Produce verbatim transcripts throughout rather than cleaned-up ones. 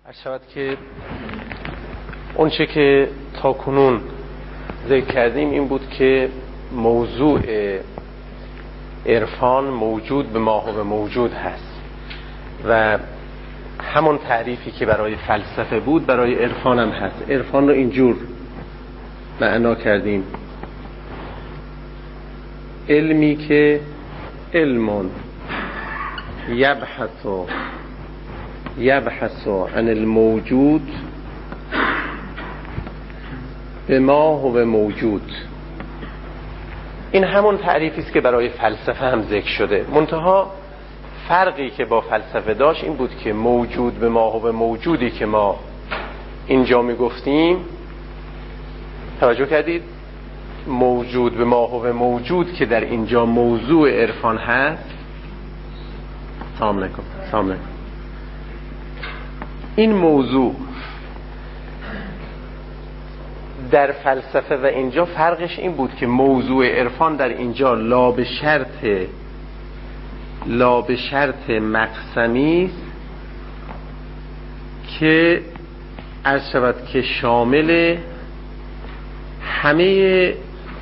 شود که اون چه که تا کنون ذکر کردیم این بود که موضوع عرفان موجود به ما و به موجود هست و همون تعریفی که برای فلسفه بود برای عرفان هم هست. عرفان رو اینجور معنا کردیم: علمی که علم یبحث یبحث عن الموجود به ما و به موجود. این همون تعریفی است که برای فلسفه هم ذکر شده، منتها فرقی که با فلسفه داشت این بود که موجود به ما و به موجودی که ما اینجا می گفتیم، توجه کردید؟ موجود به ما و به موجود که در اینجا موضوع عرفان هست. سلام علیکم. سلام علیکم. این موضوع در فلسفه و اینجا فرقش این بود که موضوع عرفان در اینجا لا به شرط لا به شرط مقسمی است که عرض شود که شامل همه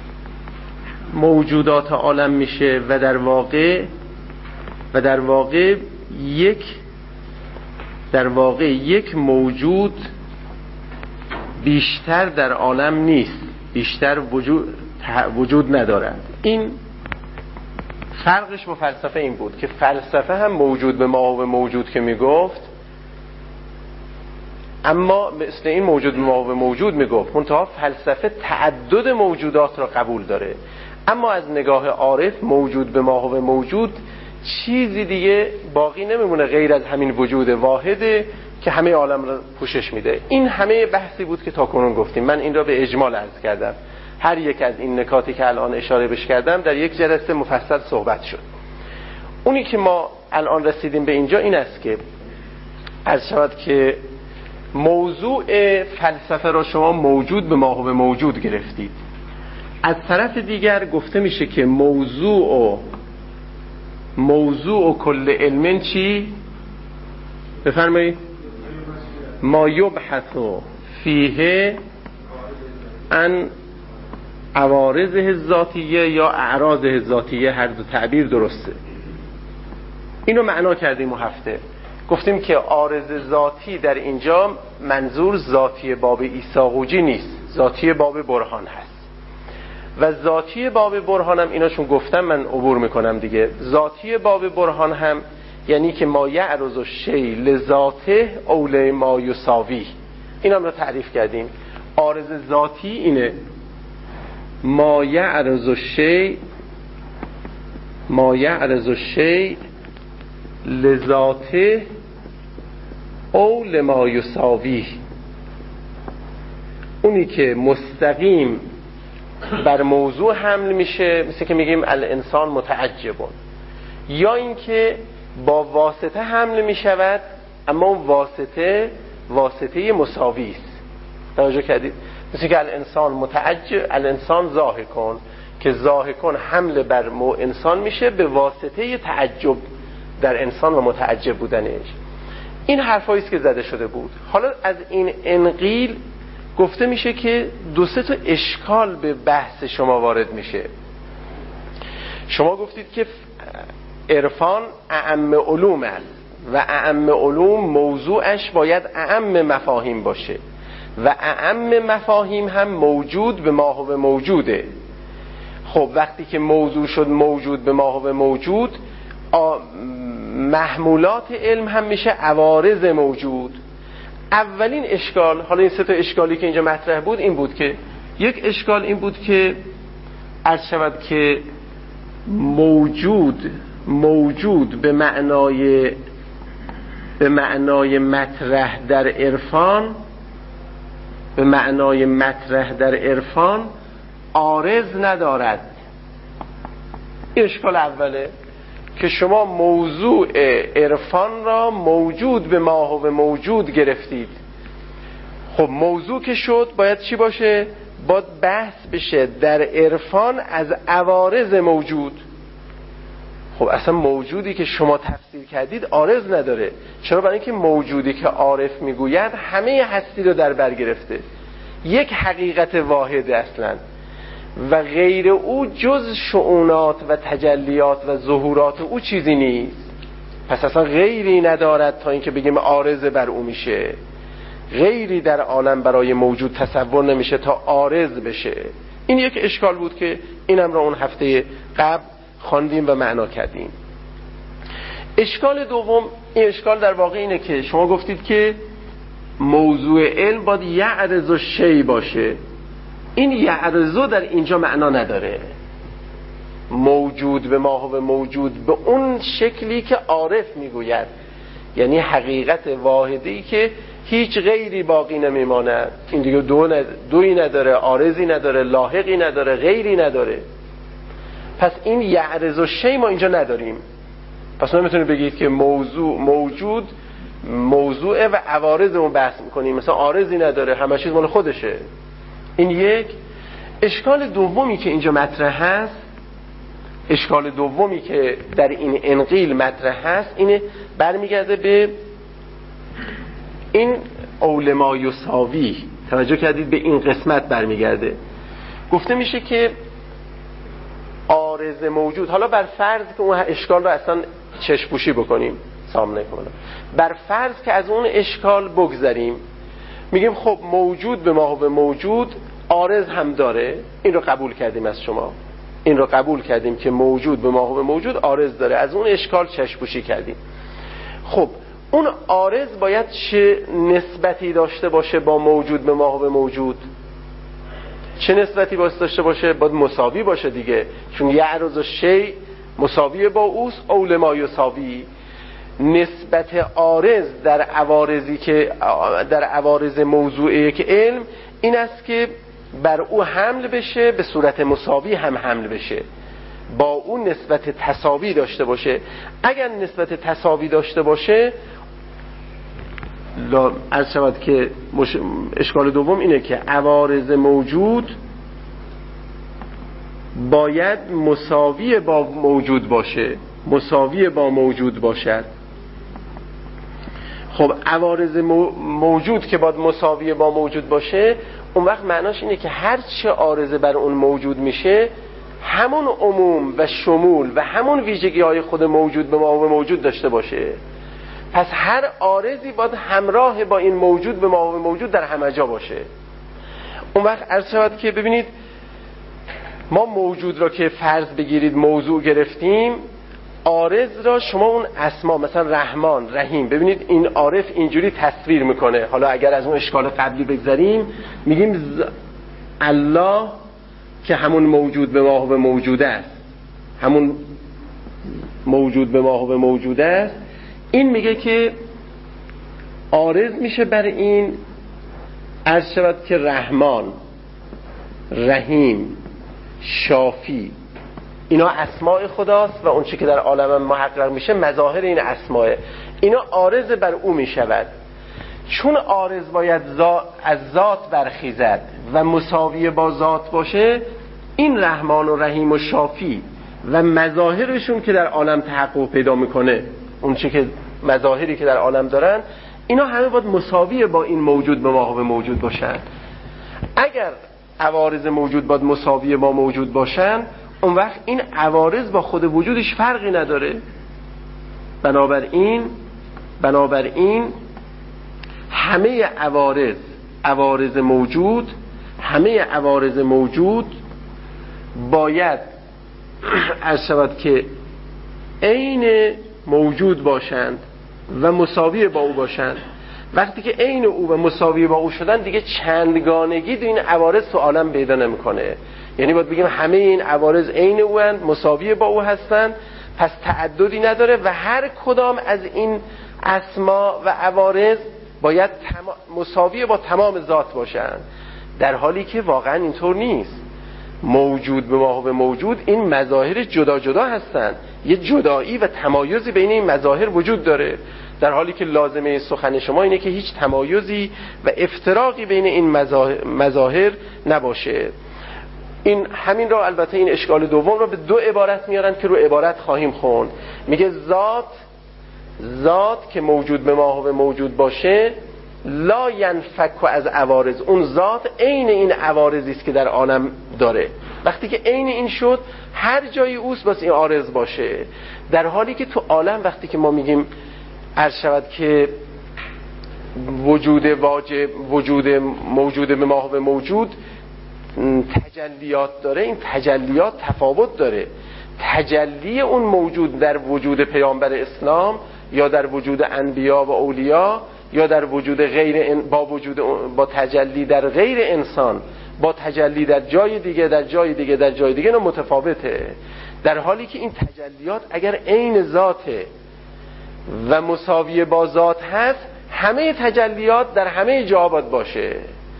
موجودات عالم میشه و در واقع و در واقع یک در واقع یک موجود بیشتر در عالم نیست، بیشتر وجود وجود ندارد. این فرقش با فلسفه این بود که فلسفه هم موجود به ما و به موجود که میگفت، اما مثل این موجود به ما و به موجود میگفت، منتها فلسفه تعدد موجودات را قبول داره. اما از نگاه عارف موجود به ما و به موجود چیزی دیگه باقی نمیمونه غیر از همین وجود واحده که همه عالم را پوشش میده. این همه بحثی بود که تا کنون گفتیم. من این را به اجمال عرض کردم. هر یک از این نکاتی که الان اشاره بش کردم در یک جلسه مفصل صحبت شد. اونی که ما الان رسیدیم به اینجا این است که عرض شود که موضوع فلسفه را شما موجود به ما و به موجود گرفتید. از طرف دیگر گفته میشه که موضوع و موضوع و کل علم چی؟ بفرمایید. ما یبحث فیه عن عوارضه ذاتیه یا اعراضه ذاتیه، هر دو تعبیر درسته. اینو معنا کردیم و هفته گفتیم که عارض ذاتی در اینجا منظور ذاتی باب عیساقوجی نیست، ذاتی باب برهان هست. و ذاتی باب برهان هم اینا چون گفتم من عبور میکنم دیگه. ذاتی باب برهان هم یعنی که ما یعرض الشیء لذاته او لما یساوی، این هم رو تعریف کردیم. عارض ذاتی اینه: ما یعرض الشیء ما یعرض الشیء لذاته او لما یساوی، اونی که مستقیم بر موضوع حمل میشه، مثل که میگیم الانسان متعجبون، یا اینکه با واسطه حمل میشود اما اون واسطه واسطه مساوی است. توجه کردید؟ مثل که الانسان متعجب، الانسان ضاحکون، که ضاحکون حمل بر مو انسان میشه به واسطه تعجب در انسان و متعجب بودنش. این حرفایی است که زده شده بود. حالا از این انقیل گفته میشه که دو سه تا اشکال به بحث شما وارد میشه. شما گفتید که عرفان اعم علوم است و اعم علوم موضوعش باید اعم مفاهیم باشه و اعم مفاهیم هم موجود به ما و به موجوده. خب وقتی که موضوع شد موجود به ما و به موجود، محمولات علم هم میشه عوارض موجود. اولین اشکال، حالا این سه تا اشکالی که اینجا مطرح بود این بود که یک اشکال این بود که عرض شود که موجود موجود به معنای به معنای مطرح در عرفان به معنای مطرح در عرفان عارض ندارد. این اشکال اوله که شما موضوع عرفان را موجود به ما و به موجود گرفتید. خب موضوع که شد باید چی باشه؟ باید بحث بشه در عرفان از عوارض موجود. خب اصلا موجودی که شما تفسیر کردید عارض نداره. چرا؟ برای اینکه موجودی که عارف میگوید همه هستی رو در بر گرفته، یک حقیقت واحد اصلا و غیر او جز شؤونات و تجلیات و ظهورات او چیزی نیست. پس اصلا غیری ندارد تا اینکه بگیم عارض بر او میشه. غیری در عالم برای موجود تصور نمیشه تا عارض بشه. این یک اشکال بود که اینم را اون هفته قبل خواندیم و معنا کردیم. اشکال دوم، این اشکال در واقع اینه که شما گفتید که موضوع علم باید یعرض شی باشه. این یعرض در اینجا معنا نداره. موجود به ما و موجود به اون شکلی که عارف میگوید، یعنی حقیقت واحدی که هیچ غیری باقی نمیماند. این دیگه دو ند... دویی نداره، عارضی نداره، لاحقی نداره، غیری نداره. پس این یعرض و شی ما اینجا نداریم. پس نمیتونید بگید که موضوع موجود موضوع و عوارض اون بحث میکنیم، مثلا عارضی نداره، همه چیز مال خودشه. این یک. اشکال دومی که اینجا مطرح هست، اشکال دومی که در این انقیل مطرح هست، اینه برمیگرده به این اولما یساوی. توجه کردید؟ به این قسمت برمیگرده. گفته میشه که عارض موجود، حالا بر فرض که اون اشکال رو اصلا چشپوشی بکنیم، سامنے کنیم، بر فرض که از اون اشکال بگذریم، میگیم خب موجود به ما و به موجود عارض هم داره. این رو قبول کردیم از شما، این رو قبول کردیم که موجود به ما و به موجود عارض داره. از اون اشکال چشپوشی کردیم. خب اون عارض باید چه نسبتی داشته باشه با موجود به ما و به موجود؟ چه نسبتی باید داشته باشه؟ باید مساوی باشه دیگه، چون یعرض شی مساوی با اوست. اولما یساوی. نسبت عارض در عوارضی که در عوارض موضوعی که علم این است که بر او حمل بشه، به صورت مساوی هم حمل بشه، با اون نسبت تساوی داشته باشه. اگر نسبت تساوی داشته باشه، عرض شود که مش... اشکال دوم اینه که عوارض موجود باید مساوی با موجود باشه، مساوی با موجود باشد. خب عوارض موجود که باید مساوی با موجود باشه، اون وقت معناش اینه که هر چه عارضه بر اون موجود میشه، همون عموم و شمول و همون ویژگی های خود موجود به ما و موجود داشته باشه. پس هر عارضی باید همراه با این موجود به ما و موجود در همه جا باشه. اون وقت عرض شود که ببینید، ما موجود را که فرض بگیرید موضوع گرفتیم، عارض را شما اون اسما مثلا رحمان، رحیم، ببینید این عارف اینجوری تصویر میکنه. حالا اگر از اون اشکال قبلی بگذاریم، میگیم ز... الله که همون موجود به ما و به موجود است، همون موجود به ما و به موجود است. این میگه که عارض میشه بر این، عرض شود که رحمان، رحیم، شافی، اینا اسماء خداست و اون چی که در عالم محقق میشه مظاهر این اسماء. اینا عارض بر او میشود. چون عارض باید از ذات برخیزد و مساوی با ذات باشه، این رحمان و رحیم و شافی و مظاهرشون که در عالم تحقق پیدا میکنه، اون چی که مظاهری که در عالم دارن، اینا همه باید مساوی با این موجود به ما و به موجود باشن. اگر عوارض موجود باید مساوی با موجود باشن، اون وقت این عوارض با خود وجودش فرقی نداره. بنابراین بنابراین همه عوارض عوارض موجود همه عوارض موجود باید عرض شود که عین موجود باشند و مساوی با او باشند. وقتی که عین او و مساوی با او شدن، دیگه چندگانگی در این عوارض تو عالم پیدا نمیکنه. یعنی باید بگیم همه این عوارض عین او هستند، مساوی با او هستند، پس تعددی نداره و هر کدام از این اسما و عوارض باید تما... مساوی با تمام ذات باشند، در حالی که واقعا اینطور نیست. موجود به ما و به موجود این مظاهر جدا جدا هستند، یه جدایی و تمایزی بین این مظاهر وجود داره، در حالی که لازمه سخن شما اینه که هیچ تمایزی و افتراقی بین این مظاهر, مظاهر نباشه. این همین را البته این اشکال دوم را به دو عبارت میارن که رو عبارت خواهیم خوند. میگه ذات ذات که موجود به ما و موجود باشه لا ینفک از عوارض، اون ذات عین این عوارضی است که در عالم داره. وقتی که عین این شد هر جایی اوست بس این عارض باشه، در حالی که تو عالم وقتی که ما میگیم عرض شود که وجود واجب وجود موجود به ما و موجود تجلیات داره، این تجلیات تفاوت داره. تجلی اون موجود در وجود پیامبر اسلام یا در وجود انبیا و اولیا یا در وجود غیر با وجود با تجلی در غیر انسان با تجلی در جای دیگه در جای دیگه در جای دیگه اینا متفاوته. در حالی که این تجلیات اگر عین ذاته و مساوی با ذات هست، همه تجلیات در همه جا باید باشه،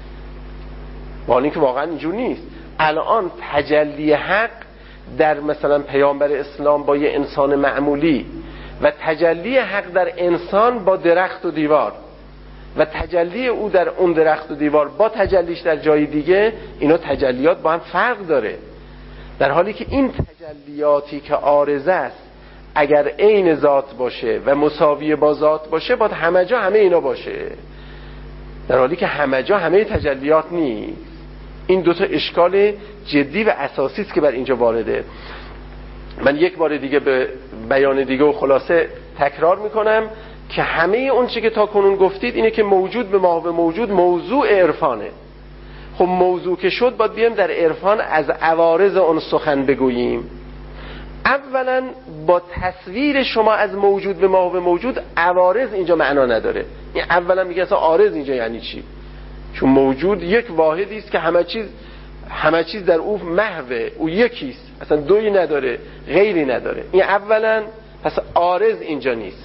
با اینکه واقعا اینجور نیست. الان تجلی حق در مثلا پیامبر اسلام با یه انسان معمولی و تجلی حق در انسان با درخت و دیوار و تجلی او در اون درخت و دیوار با تجلیش در جای دیگه، اینا تجلیات با هم فرق داره. در حالی که این تجلیاتی که عارضه است اگر عین ذات باشه و مساوی با ذات باشه باید همه جا همه اینا باشه، در حالی که همه جا همه تجلیات نیست. این دوتا اشکال جدی و اساسی است که بر اینجا وارده. من یک بار دیگه به بیان دیگه و خلاصه تکرار میکنم که همه اون چی که تا کنون گفتید اینه که موجود به ما و موجود موضوع عرفانه. خب موضوع که شد باید بیایم در عرفان از عوارض اون سخن بگوییم. اولا با تصویر شما از موجود به ما و موجود عوارض اینجا معنا نداره. این اولا میگه اصلا عارض اینجا یعنی چی؟ چون موجود یک واحدی است که همه چیز همه چیز در او محوه، او یکیست، اصلا دویی نداره غیری نداره. این اولا پس عارض اینجا نیست.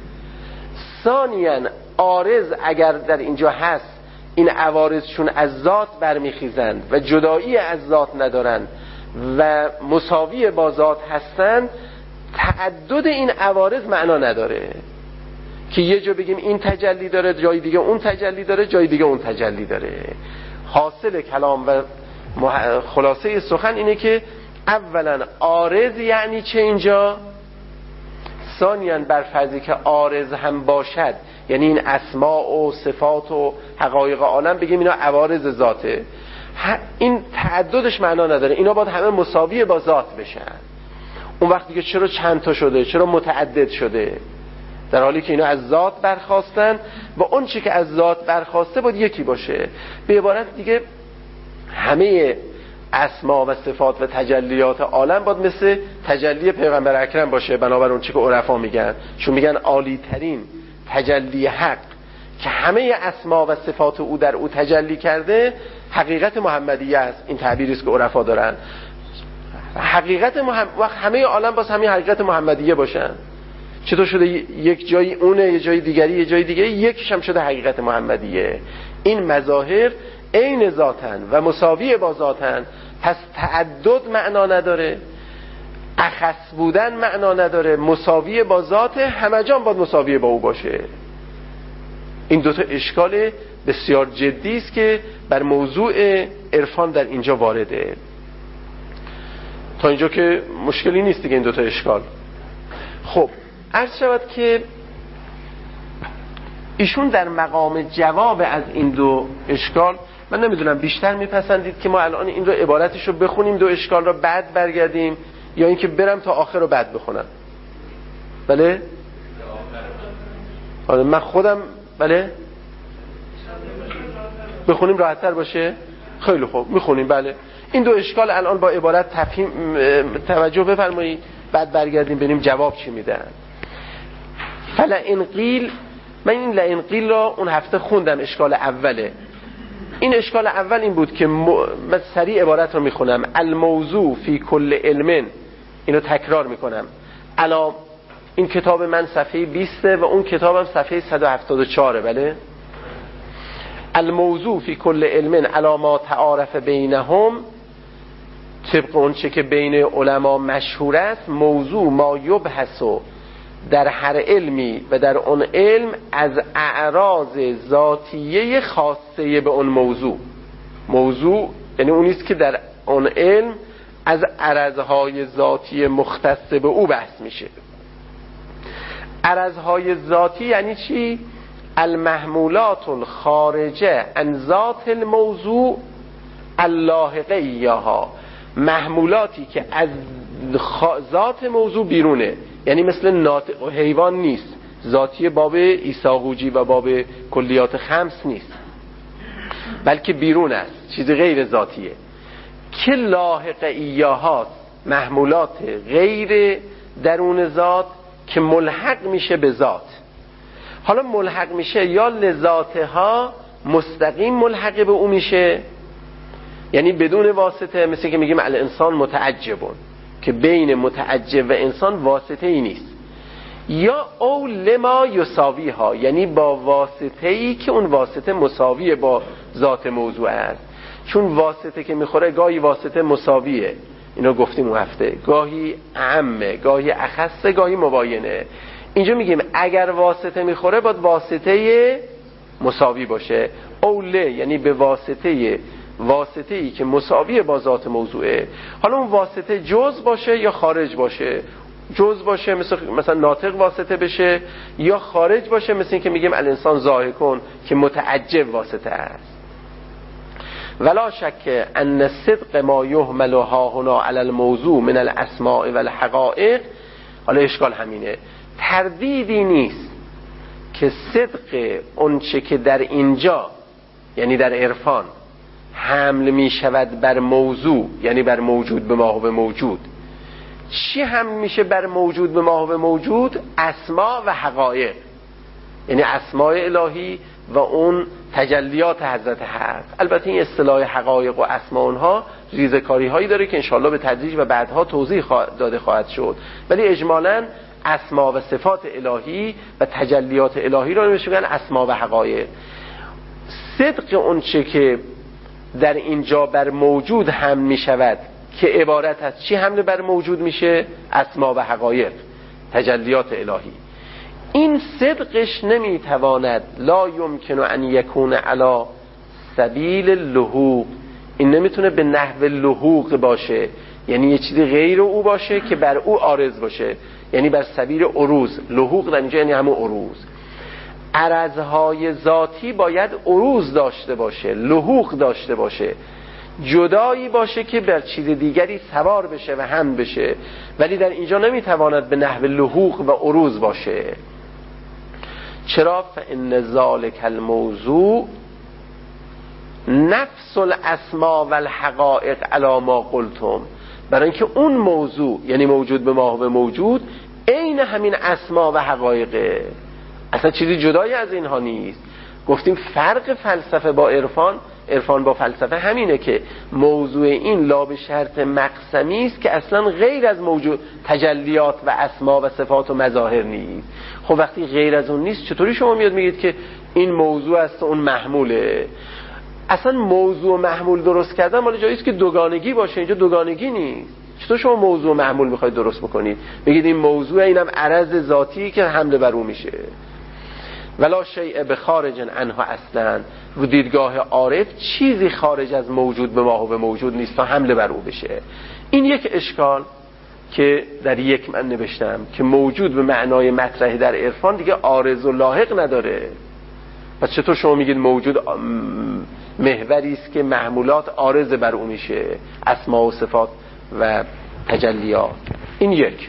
ثانیاً عارض اگر در اینجا هست، این عوارض چون از ذات برمیخیزند و جدایی از ذات ندارند و مساوی با ذات هستند، تعدد این عوارض معنا نداره که یه جا بگیم این تجلی داره، جای دیگه اون تجلی داره، جای دیگه اون تجلی داره. حاصل کلام و خلاصه سخن اینه که اولا عارض یعنی چه اینجا، ثانیاً بر فرضی که عارض هم باشد یعنی این اسماء و صفات و حقایق عالم بگیم اینا عوارض ذاته، این تعددش معنا نداره، اینا باید همه مساوی با ذات بشن. اون وقتی که چرا چند تا شده، چرا متعدد شده، در حالی که اینا از ذات برخواستن و اون چی که از ذات برخواسته باید یکی باشه. به عبارت دیگه همه اسما و صفات و تجلیات عالم باید مثل تجلی پیغمبر اکرم باشه، بنابر اون چی که عرفا میگن، چون میگن عالی ترین تجلی حق که همه اسما و صفات او در او تجلی کرده حقیقت محمدیه است. این تعبیری است که عرفا دارن. حقیقت محمد وقت همه عالم باز همین حقیقت محمدیه باشن. چطور شده یک جایی اونه، یه جای دیگری یه جای دیگه، یکیش هم شده حقیقت محمدیه. این مظاهر عین ذاتن و مساوی با ذاتن، پس تعدد معنا نداره، اخص بودن معنا نداره، مساوی با ذات، همه جا باید مساوی با او باشه. این دوتا اشکال بسیار جدی است که بر موضوع عرفان در اینجا وارده. تا اینجا که مشکلی نیست دیگه این دوتا اشکال. خب عرض شود که ایشون در مقام جواب از این دو اشکال، من نمیدونم بیشتر میپسندید که ما الان این رو عبارتش رو بخونیم دو اشکال رو بعد برگردیم، یا اینکه برم تا آخر رو بعد بخونم؟ بله؟ آره من خودم بله بخونیم راحت تر باشه. خیلی خوب میخونیم. بله این دو اشکال الان با عبارت تفهیم توجه بفرمایید، بعد برگردیم ببینیم جواب چی میدن. فلئن قیل، من این لئن قیل را اون هفته خوندم، اشکال اوله. این اشکال اول این بود که م... من سریع عبارت رو میخونم. الموضوع فی کل علم، اینو تکرار میکنم. الان این کتاب من صفحه بیست و اون کتابم صفحه صد و هفتاد و چهار. بله الموضوع فی کل علم علی ما تعارف بینهم، طبق اون چه که بین علما مشهور است، موضوع ما یبحث در هر علمی و در اون علم از اعراض ذاتیه خاصه به اون موضوع. موضوع یعنی اونیست که در اون علم از عرضهای ذاتی مختص به او بحث میشه. عرضهای ذاتی یعنی چی؟ المحمولات الخارجه عن ذات الموضوع اللاحقه ایاها، محمولاتی که از ذات موضوع بیرونه، یعنی مثل ناطق و حیوان نیست، ذاتی باب ایساقوجی و باب کلیات خمس نیست، بلکه بیرون است، چیزی غیر ذاتیه که لاحقه ایاها، محمولات غیر درون ذات که ملحق میشه به ذات. حالا ملحق میشه یا لذاتها مستقیم ملحق به او میشه، یعنی بدون واسطه، مثل که میگیم الانسان متعجبون که بین متعجب و انسان واسطه ای نیست، یا او لما یساوی ها، یعنی با واسطه ای که اون واسطه مساویه با ذات موضوع است. چون واسطه که میخوره گاهی واسطه مساویه، اینو گفتیم اون هفته، گاهی اعمه، گاهی اخصه، گاهی مباینه. اینجا میگیم اگر واسطه میخوره باید واسطه مساوی باشه، اوله یعنی به واسطه واسطه ای که مساویه با ذات موضوعه. حالا اون واسطه جز باشه یا خارج باشه، جز باشه مثل مثلا ناطق واسطه بشه، یا خارج باشه مثل این که میگیم الانسان ضاحکون که متعجب واسطه است. ولا شک ان صدق ما یحمل ها هنا علی الموضوع من الاسماء و الحقائق، حالا اشکال همینه، تردیدی نیست که صدق اون چه که در اینجا یعنی در عرفان حمل می شود بر موضوع، یعنی بر موجود به ما و به موجود. چی حمل میشه بر موجود به ما و به موجود؟ اسما و حقایق، یعنی اسماء الهی و اون تجلیات حضرت هست. البته این اصطلاح حقایق و اسما اونها ریزکاری هایی داره که انشالله به تدریج و بعدها توضیح خواهد داده خواهد شد، ولی اجمالاً اسما و صفات الهی و تجلیات الهی رو نمیشه بگن اسما و حقایق. صدق اون چه که در اینجا بر موجود حمل می شود که عبارت از چی حمل بر موجود میشه؟ اسما و حقایق، تجلیات الهی. این صدقش نمیتواند، لا یمکن ان یکون علی سبیل اللحوق، این نمیتونه به نحو لحوق باشه، یعنی یه چیزی غیر او باشه که بر او عارض باشه، یعنی بر سبیل عروض. لحوق در اینجا یعنی همون عروض. عرضهای ذاتی باید عروض داشته باشه، لحوق داشته باشه، جدایی باشه که بر چیز دیگری سوار بشه و هم بشه، ولی در اینجا نمیتواند به نحو لحوق و عروض باشه. چرا؟ فإن ذلک الموضوع نفس الاسماء و الحقائق علی ما قلتم، برای اینکه اون موضوع یعنی موجود به ما و به موجود عین همین اسما و حقایقه، اصلا چیزی جدایی از اینها نیست. گفتیم فرق فلسفه با عرفان، عرفان با فلسفه همینه که موضوع این لا به شرط مقسمی است که اصلا غیر از موجود تجلیات و اسما و صفات و مظاهر نیست. خب وقتی غیر از اون نیست چطوری شما میاد میگید که این موضوع است و اون محموله؟ اصلا موضوع محمول درست کردن مال جایی است که دوگانگی باشه، اینجا دوگانگی نیست. چطور شما موضوع محمول میخواید درست بکنید؟ بگید این موضوع اینم عرض ذاتی که حمله بر او میشه. ولا شیء بخارج عنها اصلا، رو دیدگاه عارف چیزی خارج از موجود به ما و به موجود نیست تا حمله بر او بشه. این یک اشکال که در یک من نوشتم که موجود به معنای مطرح در عرفان دیگه عارض و لاحق نداره. پس چطور شما میگید موجود محوری است که محمولات عارض بر او میشه، اسما و صفات و تجلیات؟ این یک.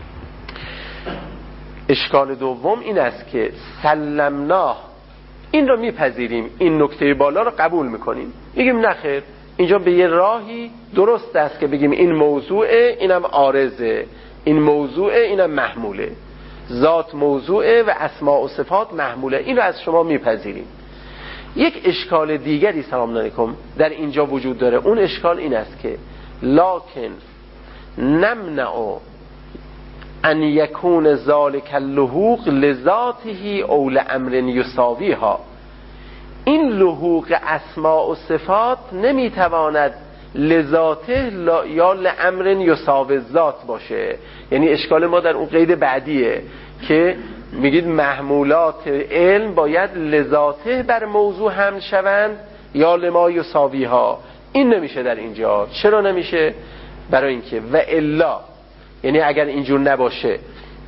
اشکال دوم این است که سلمناه، این رو میپذیریم، این نکته بالا رو قبول میکنیم، میگیم نخیر، اینجا به یه راهی درست است که بگیم این موضوعه، اینم عارضه، این موضوعه، اینم محموله، ذات موضوعه و اسماء و صفات محموله. این رو از شما میپذیریم. یک اشکال دیگری سلام علیکم در اینجا وجود داره. اون اشکال این است که لکن نمنع ان یکون ذالک اللحوق لذاته او لامر یساویها، این لحوق اسماء و صفات نمیتواند لذاته یا لامر یساوی ذات باشه. یعنی اشکال ما در اون قید بعدیه که میگید محمولات علم باید لذاته بر موضوع حمل شوند یا لما یساویها، این نمیشه در اینجا. چرا نمیشه؟ برای اینکه و الا، یعنی اگر اینجور نباشه،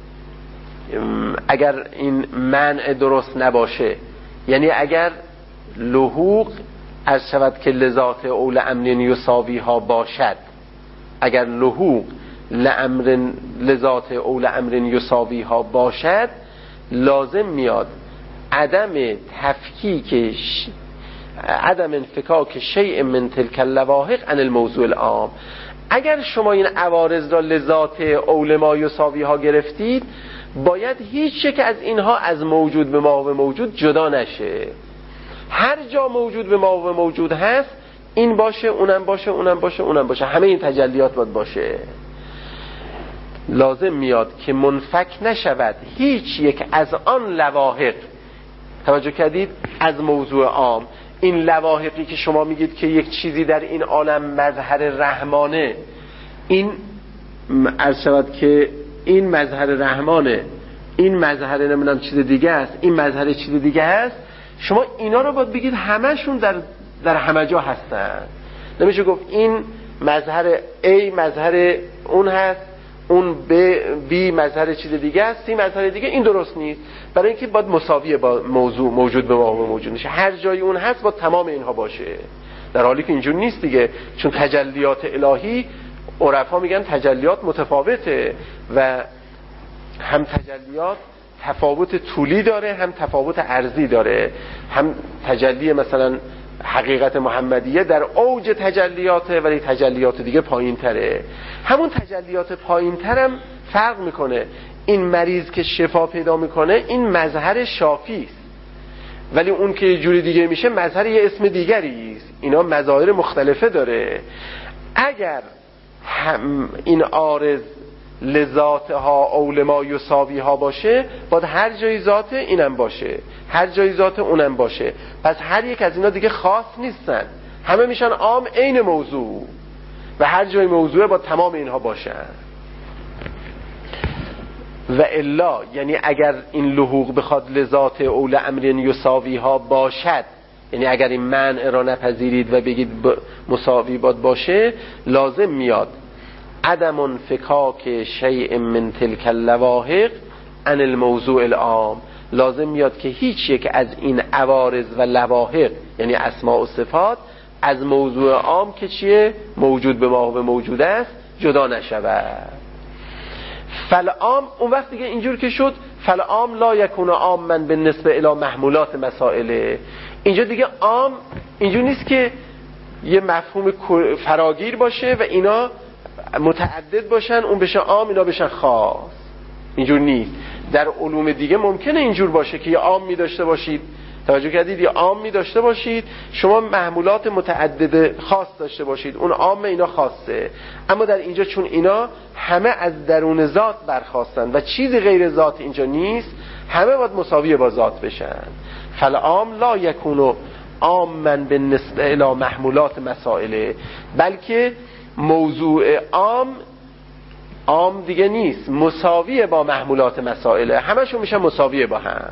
اگر این منع درست نباشه، یعنی اگر لحوق از شود که لذات اول امر یساوی ها باشد، اگر لحوق لامر لذات اول امر یساوی ها باشد، لازم میاد عدم تفکیک عدم انفکاک شیء من تلک اللواحق عن الموضوع العام. اگر شما این عوارض را لذات اول ما یساوی ها گرفتید، باید هیچ یک از اینها از موجود به ما و موجود جدا نشه. هر جا موجود به ما و موجود هست، این باشه، اونم باشه، اونم باشه، اونم باشه، همه این تجلیات باید باشه. لازم میاد که منفک نشود هیچ یک از آن لواحق. توجه کردید؟ از موضوع عام. این لواحقی که شما میگید که یک چیزی در این عالم مظهر رحمانه، این عرض شود که این مظهر رحمانه، این مظهر نمیدونم چیز دیگه است، این مظهر چیز دیگه است، شما اینا رو باید بگید همشون در در همه جا هستن. نمیشه گفت این مظهر A مظهر اون هست، اون B مظهر چیز دیگه است، C مظهر دیگه. این درست نیست، برای اینکه باید مساویه با موضوع موجود به ما و موجود نشه. هر جای اون هست با تمام اینها باشه، در حالی که اینجور نیست دیگه. چون تجلیات الهی عرفا میگن تجلیات متفاوته و هم تجلیات تفاوت طولی داره، هم تفاوت عرضی داره. هم تجلی مثلا حقیقت محمدیه در اوج تجلیاته، ولی تجلیات دیگه پایین تره. همون تجلیات پایین ترم فرق میکنه. این مریض که شفا پیدا میکنه این مظهر شافی است، ولی اون که یه جوری دیگه میشه مظهر یه اسم دیگری است. اینا مظاهر مختلفه داره. اگر هم این عارض لذاتها اول ما یساوی ها باشه، باید هر جای ذات اینم باشه، هر جای ذات اونم باشه. پس هر یک از اینا دیگه خاص نیستن، همه میشن عام عین موضوع و هر جای موضوع با تمام اینها باشن. و الا، یعنی اگر این لحوق بخواد لذات اول امر یساوی ها باشد، یعنی اگر این منع را نپذیرید و بگید مساوی باد باشه، لازم میاد عدم انفکاک شیء من تلک اللواحق عن الموضوع العام. لازم میاد که هیچ یک از این عوارض و لواحق، یعنی اسماء و صفات، از موضوع عام که چیه؟ موجود به ما و به موجود است جدا نشود. فالعام اون وقت دیگه اینجور که شد فالعام لا یکون عاما بالنسبه الی محمولات مسائله. اینجا دیگه عام اینجور نیست که یه مفهوم فراگیر باشه و اینا متعدد باشن، اون بشه عام اینا بشن خاص. اینجور نیست. در علوم دیگه ممکنه اینجور باشه که یه عام می داشته باشید، توجه کردید، یه عام می داشته باشید، شما محمولات متعدد خاص داشته باشید، اون عام اینا خاصه. اما در اینجا چون اینا همه از درون ذات برخواستن و چیزی غیر ذات اینجا نیست، همه باید مساوی با ذات بشن. فالعام لا یکونو عاما بالنسبه الی محمولات مسائله، بلکه موضوع عام عام دیگه نیست، مساویه با محمولات مسائله، همشون میشن مساویه با هم.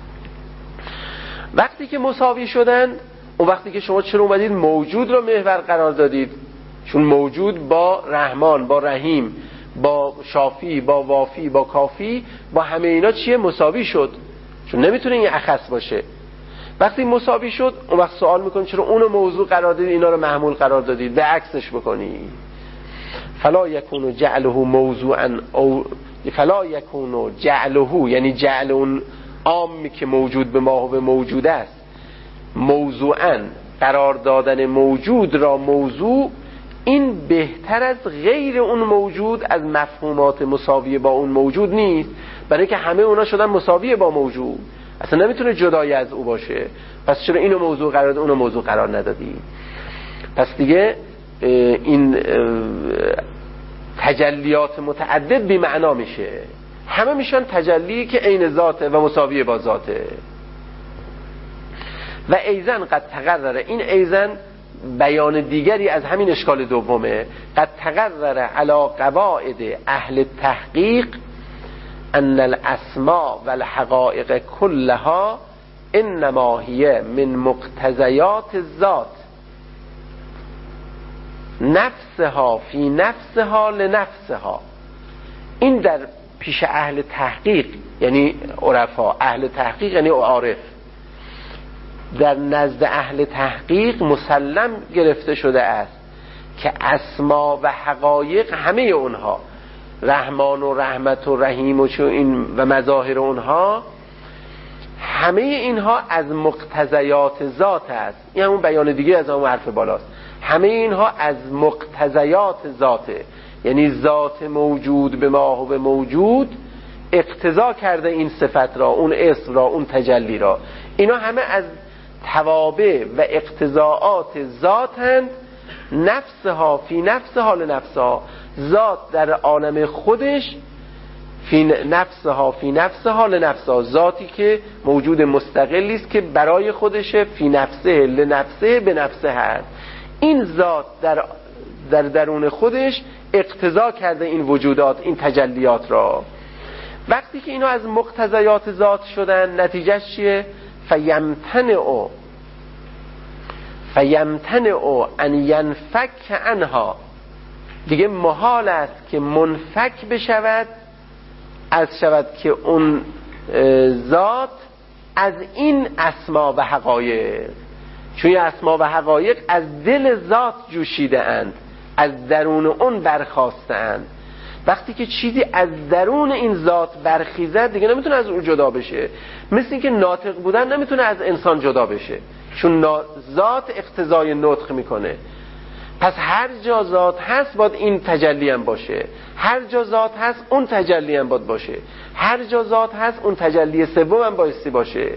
وقتی که مساوی شدن، اون وقتی که شما چرا اومدید موجود رو محور قرار دادید؟ چون موجود با رحمان، با رحیم، با شافی، با وافی، با کافی، با همه اینا چیه؟ مساوی شد. چون نمیتونه این اخص باشه. وقتی مساوی شد، اون وقت سوال میکنید چرا اونو موضوع قرار دادید، اینا رو محمول قرار دادید؟ به عکسش بکنید. فلا یکونو جعله موضوعا او فلا یکونو جعله، یعنی جعل اون عامی که موجود به ما و به موجود است، موضوعا قرار دادن موجود را موضوع، این بهتر از غیر اون موجود از مفهومات مساوی با اون موجود نیست، برای که همه اونا شدن مساوی با موجود، اصلا نمیتونه جدای از او باشه. پس چرا اینو موضوع قرار داد اونو موضوع قرار ندادی؟ پس دیگه این تجلیات متعدد بی معنا میشه، همه میشن تجلی که عین ذاته و مساوی با ذاته. و ایزن قد تقرره، این ایزن بیان دیگری از همین اشکال دومه. قد تقرره علی قواعد اهل تحقیق ان الاسماء والحقائق كلها انما هي من مقتضیات الذات. نفسها فی نفسها لنفسها. این در پیش اهل تحقیق یعنی عرفا، اهل تحقیق یعنی عارف، در نزد اهل تحقیق مسلم گرفته شده است که اسما و حقایق همه اونها، رحمان و رحمت و رحیم و چو این و مظاهر اونها، همه اینها از مقتضیات ذات است. این همون بیان دیگه از اون حرف بالاست. همه اینها از مقتضیات ذاته، یعنی ذات موجود به ما و به موجود اقتضا کرده این صفت را، اون اسم را، اون تجلی را. اینا همه از توابع و اقتضاعات ذاتند. نفسها فی نفسها لنفسها، ذات در عالم خودش، فی نفسها فی نفسها لنفسها، ذاتی که موجود مستقلی است که برای خودشه، فی نفسه لنفسه به نفسه هست. این ذات در در درون خودش اقتضا کرده این وجودات، این تجلیات را. وقتی که اینا از مقتضیات ذات شدن، نتیجه چیه؟ فیمتنعو فیمتنعو ان ینفک عنها، دیگه محال است که منفک بشود، از شود که اون ذات از این اسما و حقایق، چون این اسما و حقایق از دل ذات جوشیده اند، از درون اون برخاسته اند. وقتی که چیزی از درون این ذات برخیزد دیگه نمیتونه از اون جدا بشه. مثل این که ناطق بودن نمیتونه از انسان جدا بشه، چون ذات اقتضای نطق میکنه. پس هر جا ذات هست باید این تجلی هم باشه، هر جا ذات هست اون تجلی هم باید باشه، هر جا ذات هست اون تجلی سوم هم بایستی باشه.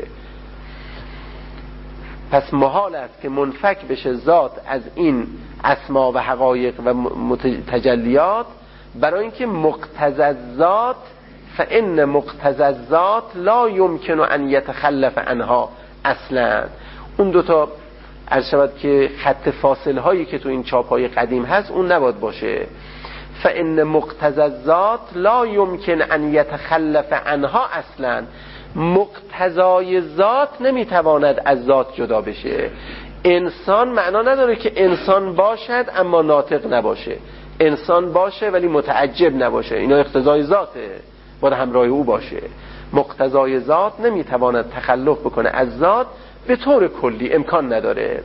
پس محال است که منفک بشه ذات از این اسما و حقایق و تجلیات، برای اینکه مقتضی الذات فإن مقتضی الذات لا یمکن ان یتخلف عنها اصلا. اون دوتا عرض شود که خط فاصل هایی که تو این چاپ های قدیم هست اون نباید باشه. فإن مقتضی الذات لا یمکن ان یتخلف عنها اصلا. مقتضای ذات نمیتواند از ذات جدا بشه. انسان معنا نداره که انسان باشد اما ناطق نباشه، انسان باشه ولی متعجب نباشه، اینا اقتضای ذاته، باید همراه او باشه. مقتضای ذات نمیتواند تخلف بکنه از ذات به طور کلی، امکان نداره.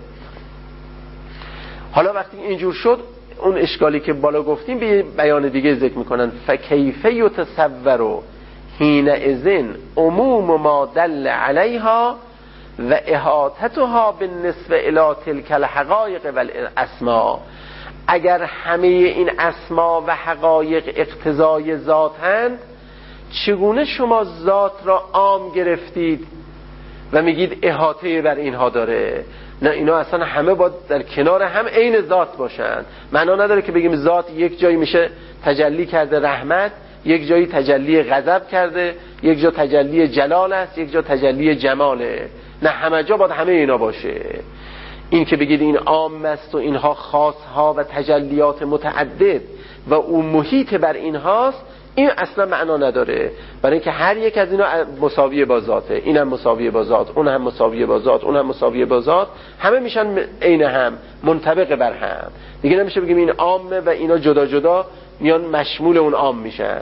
حالا وقتی اینجور شد، اون اشکالی که بالا گفتیم به بیان دیگه ذکر میکنن. فکیف یتصور حینئذ عموم ما دل علیها و احاطتها بالنسبه الی تلک الحقایق والاسماء. اگر همه این اسما و حقایق اقتضای ذاتند، چگونه شما ذات را عام گرفتید و میگید احاطه بر اینها داره؟ نه، اینا اصلا همه باید در کنار هم عین ذات باشن. معنا نداره که بگیم ذات یک جایی میشه تجلی کرده رحمت، یک جایی تجلی غضب کرده، یک جا تجلی جلال است، یک جا تجلی جماله. نه، همه جا باید همه اینا باشه. این که بگید این عام است و اینها خاص ها و تجلیات متعدد و اون محیط بر اینهاست، این اصلا معنا نداره. برای اینکه هر یک از اینا مساویه با ذاته، این هم مساویه با ذات، اون هم مساویه با ذات، اون هم مساویه با ذات، همه میشن عین هم، منطبق بر هم. دیگه نمیشه بگیم این عامه و اینا جدا جدا میان مشمول اون عام میشن.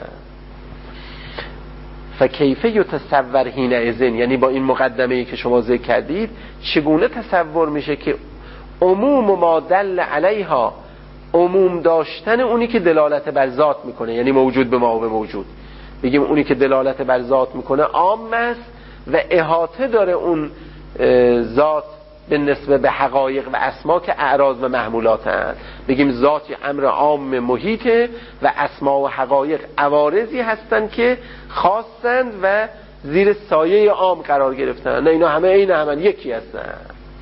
فکیف یتصور حینئذ، یعنی با این مقدمه‌ای که شما ذکر کردید چگونه تصور میشه که عموم ما دل علیها، عموم داشتن اونی که دلالت بر ذات میکنه، یعنی موجود به ما و به موجود، بگیم اونی که دلالت بر ذات میکنه عام است و احاطه داره اون ذات به نسبت به حقایق و اسما که اعراض و محمولات هست. بگیم ذات امر عام محیطه و اسما و حقایق عوارضی هستند که خاصند و زیر سایه عام قرار گرفتن. نه، اینا همه عین همن، یکی هستن.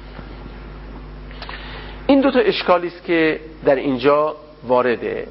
این دو تا اشکالی است که در اینجا وارده.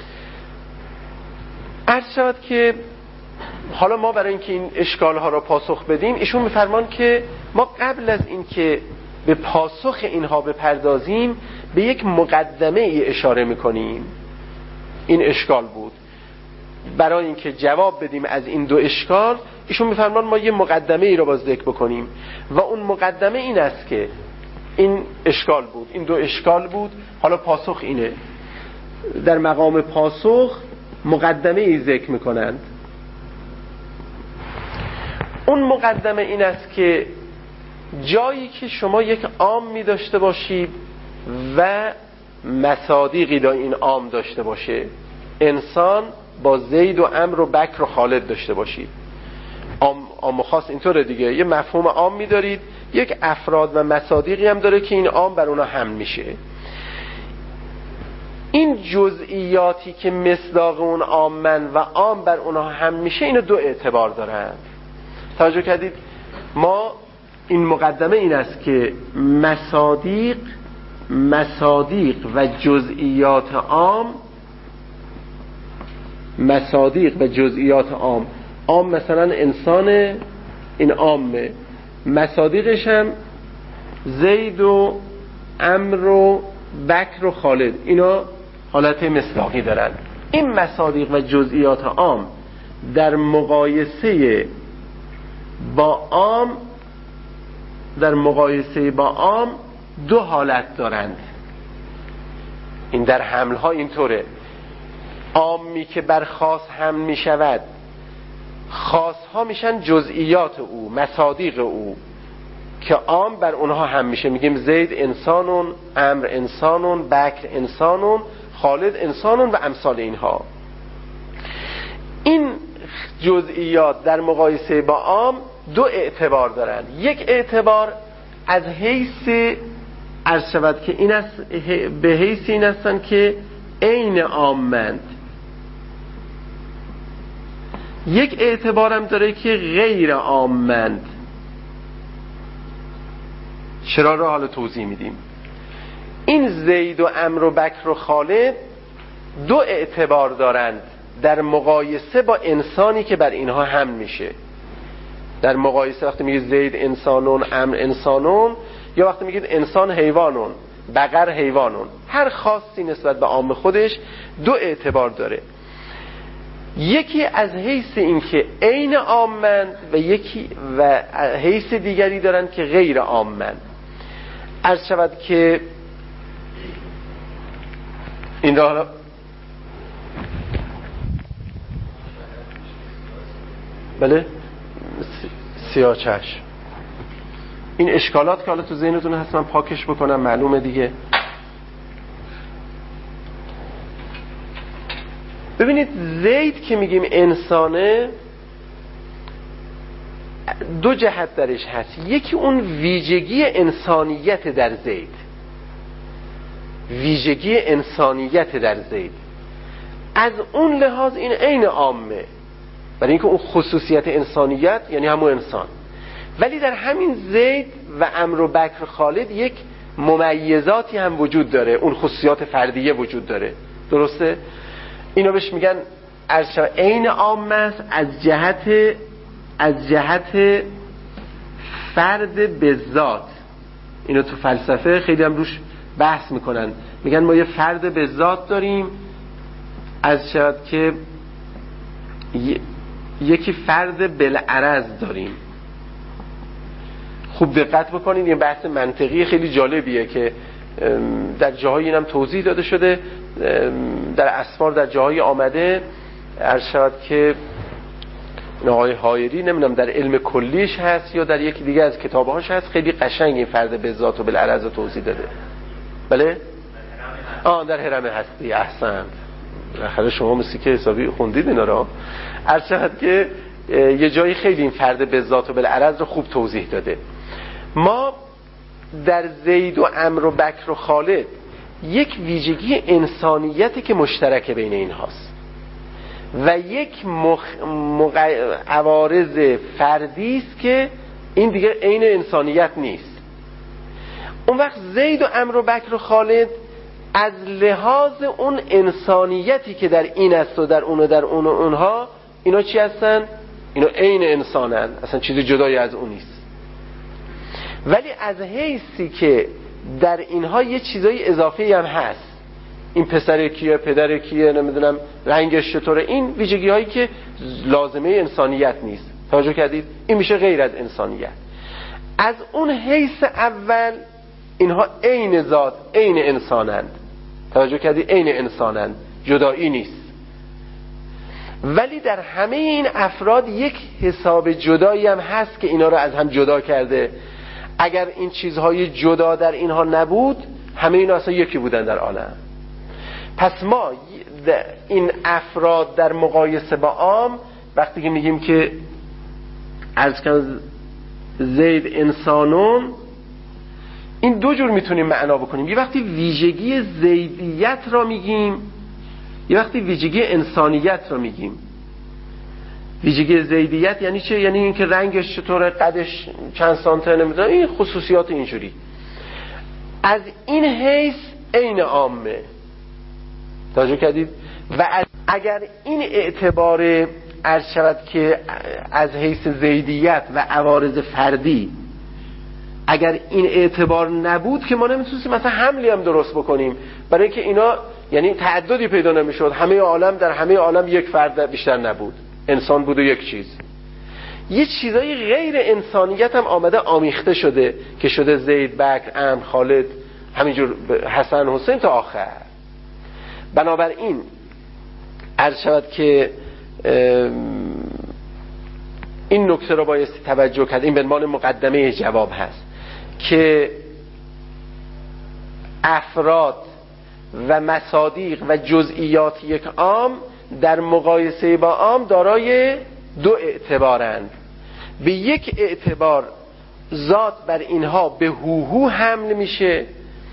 عرض شود که حالا ما برای اینکه این اشکال ها را پاسخ بدیم، ایشون میفرمان که ما قبل از اینکه به پاسخ اینها بپردازیم به یک مقدمه ای اشاره میکنیم. این اشکال بود. برای اینکه جواب بدیم از این دو اشکال، ایشون میفرمان ما یه مقدمه ای را باز ذکر بکنیم و اون مقدمه این است که این اشکال بود، این دو اشکال بود، حالا پاسخ اینه در مقام پاسخ مقدمه ای ذکر میکنند. اون مقدمه این است که جایی که شما یک عام می داشته باشید و مصادیقی دا این عام داشته باشه، انسان با زید و عمرو و بکر و خالد داشته باشید، عام, عام و خاص اینطوره دیگه، یه مفهوم عام می دارید، یک افراد و مصادیقی هم داره که این عام بر اونا حمل میشه. این جزئیاتی که مصداق اون عامن و عام بر اونها حمل میشه، اینو دو اعتبار دارن. توجه کردید؟ ما این مقدمه این است که مصادیق مصادیق و جزئیات عام مصادیق و جزئیات عام عام مثلا انسان، این عامه، مصادیقش هم زید و عمرو و بکر و خالد، اینا حالت مصداقی دارن. این مصادیق و جزئیات عام در مقایسه با عام در مقایسه با عام دو حالت دارند. این در حمل ها اینطوره، عامی که بر خاص حمل می شود، خاص ها میشن جزئیات او، مصادیق او که عام بر اونها هم میشه. میگیم زید انسانون، عمرو انسانون، بکر انسانون، خالد انسانون و امثال اینها. این جزئیات در مقایسه با عام دو اعتبار دارند. یک اعتبار از حیث عرض شود که این است، به حیث این هستند که عین عامند. یک اعتبارم داره که غیر عامند. چرا رو حالا توضیح میدیم. این زید و عمرو و بکر و خالد دو اعتبار دارند در مقایسه با انسانی که بر اینها حمل میشه. در مقایسه وقتی میگید زید انسانون، عمرو انسانون، یا وقتی میگید انسان حیوانون، بقر حیوانون، هر خاصی نسبت به عام خودش دو اعتبار داره. یکی از حیث این که عین عامند و یکی و حیث دیگری دارند که غیر عامند. عرض شود که این را حالا بله سیاه چشم، این اشکالات که حالا تو ذهنتون هست من پاکش بکنم، معلومه دیگه. ببینید زید که میگیم انسانه، دو جهت درش هست. یکی اون ویژگی انسانیت در زید، ویژگی انسانیت در زید، از اون لحاظ این عین عامه، برای اینکه اون خصوصیت انسانیت یعنی همون انسان. ولی در همین زید و عمرو و بکر خالد یک ممیزاتی هم وجود داره، اون خصوصیات فردیه وجود داره. درسته؟ اینو بهش میگن عین عامه است از جهت از جهت فرد به ذات. اینو تو فلسفه خیلی هم روش بحث میکنن، میگن ما یه فرد به ذات داریم، از شاید که یکی فرد بالعرض داریم. خوب دقت بکنید، این بحث منطقی خیلی جالبیه که در جاهای اینم توضیح داده شده، در اسفار در جاهای آمده. عرض شود که آقای حایری نمیدونم در علم کلیش هست یا در یکی دیگه از کتابهاش هست، خیلی قشنگ این فرد به ذات و بالعرض توضیح داده. بله؟ آه در هرم هستی. احسنت. آخه شما مثل که حسابی خوندید اینا رو. عرض شود که یه جایی خیلی این فرد به ذات و بالعرض رو خوب توضیح داده. ما در زید و عمرو و بکر و خالد یک ویژگی انسانیتی که مشترک بین این هاست و یک مخ... مغ... عوارض فردی است که این دیگه عین انسانیت نیست. اون وقت زید و عمرو و بکر و خالد از لحاظ اون انسانیتی که در این است و در اون و در اون و اونها، اینا چی هستن؟ اینا عین انسانن، اصلا چیز جدایی از اون نیست. ولی از حیثی که در اینها یه چیزای اضافی هم هست، این پسر کیه، پدر کیه، نمیدونم رنگش چطوره، این ویژگی هایی که لازمه انسانیت نیست. توجه کردید؟ این میشه غیر از انسانیت. از اون حیث اول اینها عین ذات، عین انسانند. توجه کردی؟ عین انسانن، جدایی نیست. ولی در همه این افراد یک حساب جدایی هم هست که اینا رو از هم جدا کرده. اگر این چیزهای جدا در اینها نبود، همه اینا اصلا یکی بودن در عالم. پس ما این افراد در مقایسه با عام، وقتی که میگیم که از کن زید انسانون، این دو جور میتونیم معنا بکنیم. یه وقتی ویژگی زیدیت را میگیم، یه وقتی ویژگی انسانیت را میگیم. ویژگی زیدیت یعنی چه؟ یعنی اینکه رنگش چطوره، قدش چند سانته، نمیدونم، این خصوصیات اینجوری. از این حیث عین عامه. توجه کردید؟ و اگر این اعتبار عرض شود که از حیث زیدیت و عوارض فردی، اگر این اعتبار نبود که ما نمیتونستیم مثلا حملی هم درست بکنیم، برای اینکه اینا یعنی تعددی پیدا نمیشد. همه عالم در همه عالم یک فرد بیشتر نبود، انسان بود و یک چیز. یه چیزای غیر انسانیت هم آمده آمیخته شده که شده زید، بکر، عمرو، خالد، همینجور حسن، حسین تا آخر. بنابراین عرض شود که این نکته رو بایستی توجه کرد. این به عنوان مقدمه جواب هست که افراد و مصادیق و جزئیات یک عام در مقایسه با عام دارای دو اعتبارند. به یک اعتبار ذات بر اینها به هوهو حمل میشه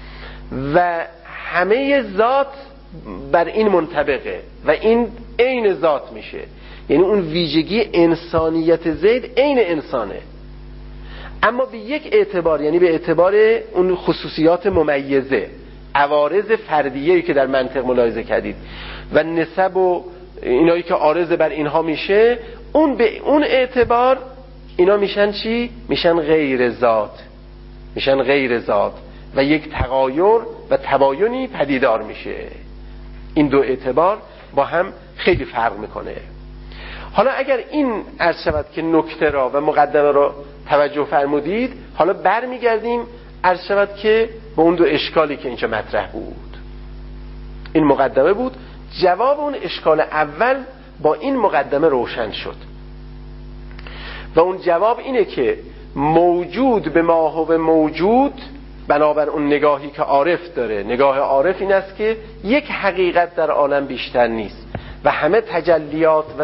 و همه ذات بر این منطبقه و این عین ذات میشه. یعنی اون ویژگی انسانیت زید عین انسانه، اما به یک اعتبار، یعنی به اعتبار اون خصوصیات ممیزه، عوارض فردیه‌ای که در منطق ملاحظه کردید و نسب و اینایی که عارض بر اینها میشه، اون به اون اعتبار اینا میشن چی؟ میشن غیر ذات، میشن غیر ذات و یک تغایر و تباینی پدیدار میشه. این دو اعتبار با هم خیلی فرق میکنه. حالا اگر این عرض شود که نکته را و مقدمه را توجه فرمودید، حالا برمیگردیم عرض شود که به اون دو اشکالی که اینجا مطرح بود. این مقدمه بود. جواب اون اشکال اول با این مقدمه روشن شد و اون جواب اینه که موجود به ماهو موجود، بنابر اون نگاهی که عارف داره، نگاه عارف این است که یک حقیقت در عالم بیشتر نیست و همه تجلیات و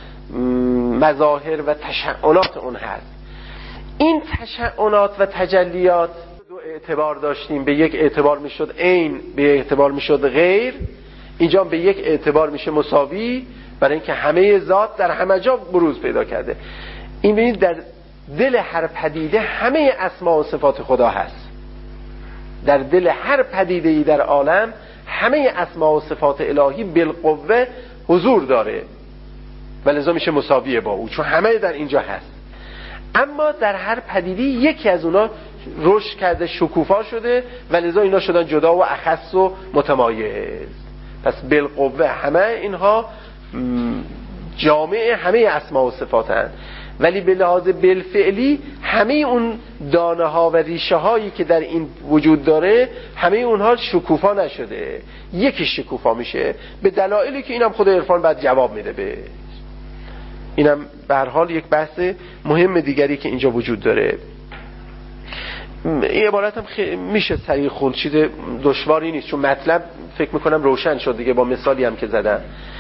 مظاهر و تشعنات اون هست. این تشعنات و تجلیات دو اعتبار داشتیم. به یک اعتبار میشد عین، به یک اعتبار میشد غیر. اینجا به یک اعتبار میشه مساوی، برای اینکه همه ذات در همه جا بروز پیدا کرده. این ببینید در دل هر پدیده همه اسما و صفات خدا هست. در دل هر پدیده‌ای در عالم همه اسما و صفات الهی بالقوه حضور داره و لذا میشه مساویه با او، چون همه در اینجا هست. اما در هر پدیدی یکی از اونا رشد کرده، شکوفا شده و لذا اینا شدن جدا و اخص و متمایز. پس بالقوه همه اینها جامع همه اسما و صفات هست، ولی به لحاظ بالفعلی همه اون دانه ها و ریشه هایی که در این وجود داره همه اونها شکوفا نشده، یکی شکوفا میشه به دلایلی که اینم خود عرفان بعد جواب میده به اینم. به هر حال یک بحث مهم دیگری که اینجا وجود داره. این عبارت هم خی... میشه سریع خوند، چیز دشواری نیست، چون مطلب فکر میکنم روشن شد دیگه با مثالی هم که زدم.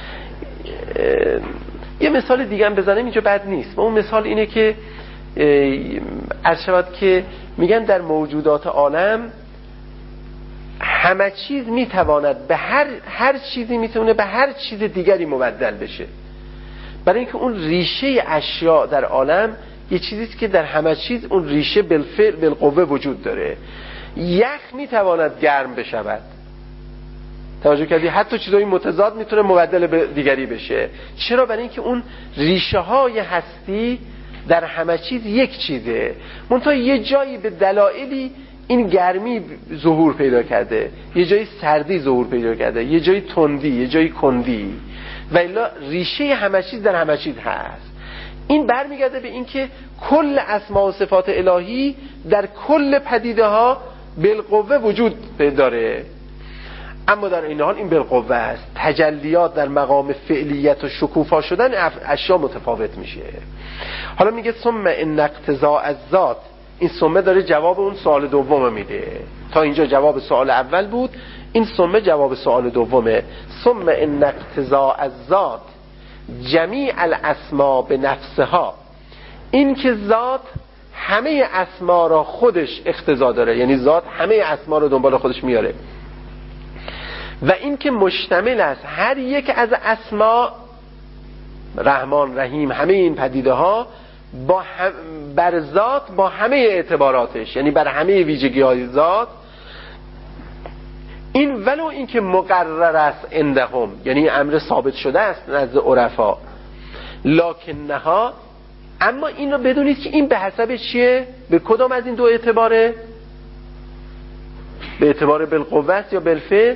یه مثال دیگه هم بزنم اینجا بد نیست. اون مثال اینه که عرض شود که میگن در موجودات عالم همه چیز میتواند به هر هر چیزی میتونه به هر چیز دیگری مبدل بشه، برای اینکه اون ریشه اشیاء در عالم یه چیزیست که در همه چیز اون ریشه بالفعل بالقوه وجود داره. یخ میتواند گرم بشود، توجه کردی؟ حتی چیزای متضاد میتونه مبدل به دیگری بشه. چرا؟ برای اینکه اون ریشه های هستی در همه چیز یک چیزه، منتها یه جایی به دلایلی این گرمی ظهور پیدا کرده، یه جایی سردی ظهور پیدا کرده، یه جایی تندی، یه جایی کندی، و الا ریشه همه چیز در همه چیز هست. این برمیگرده به اینکه کل اسما و صفات الهی در کل پدیده ها بالقوه وجود داره. اما در این حال این بالقوه است. تجلیات در مقام فعلیت و شکوفا شدن اشیا متفاوت میشه. حالا میگه ثم ان اقتضاء الذات، این ثم داره جواب اون سوال دوم میده. تا اینجا جواب سوال اول بود، این ثم جواب سوال دومه. ثم ان اقتضاء الذات جمیع الاسماء به نفسها، این که ذات همه اسما را خودش اقتضا داره، یعنی ذات همه اسما را دنبال خودش میاره، و این که مشتمل است هر یک از اسما، رحمان، رحیم، همه این پدیده ها با هم بر ذات با همه اعتباراتش، یعنی بر همه ویژگی های ذات. این ولو این که مقرر است عندهم، یعنی امر ثابت شده است نزد عرفا، لکنها، اما این رو بدونید که این به حسب چیه؟ به کدام از این دو اعتباره؟ به اعتبار بالقوه است یا بالفعل؟